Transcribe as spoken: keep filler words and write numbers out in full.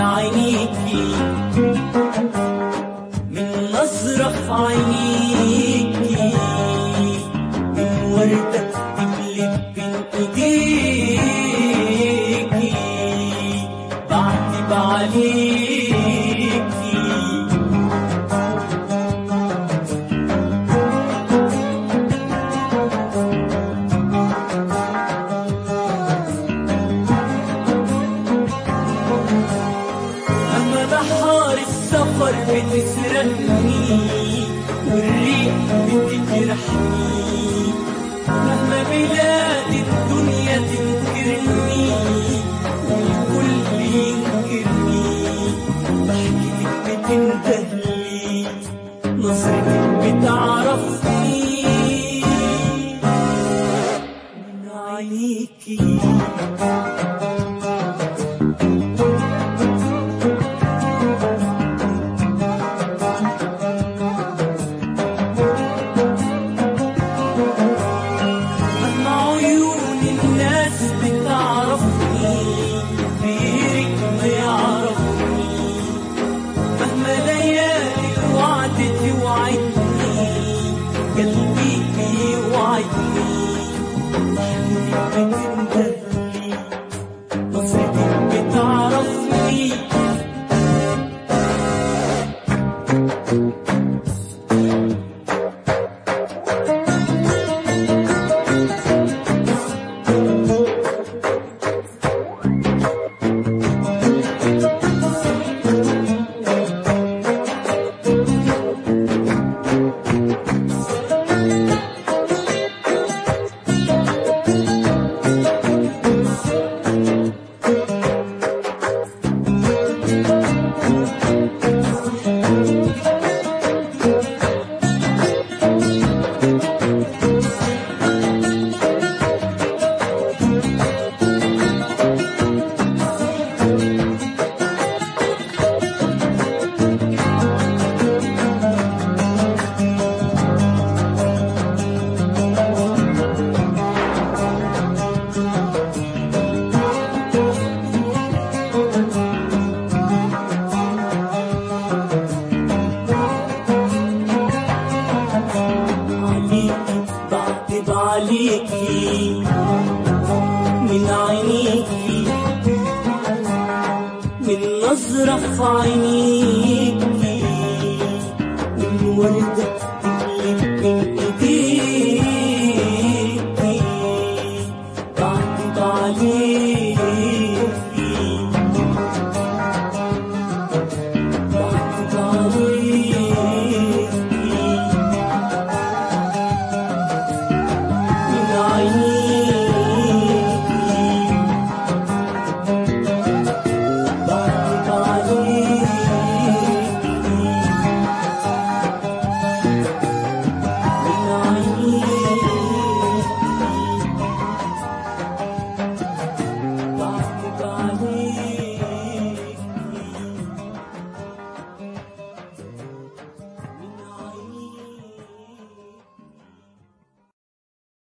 عينيكي، من نظرة في عينيكي، من وردة بتقلب بين ايديكي، بعتب عليكي. أما بحار السفر بتسرقني والريح بتجرحني، مهما بلاد الدنيا تنكرني والكل ينكرني، ضحكتك بتندهلي، نظرتك بتعرفني من عينيكي. قلبي بيوعدني، ضحكتك بتندهلي، نظرتك بتعرفني. بعتب عليكي، من عينيكي، من نظرة في عينيكي، من وردة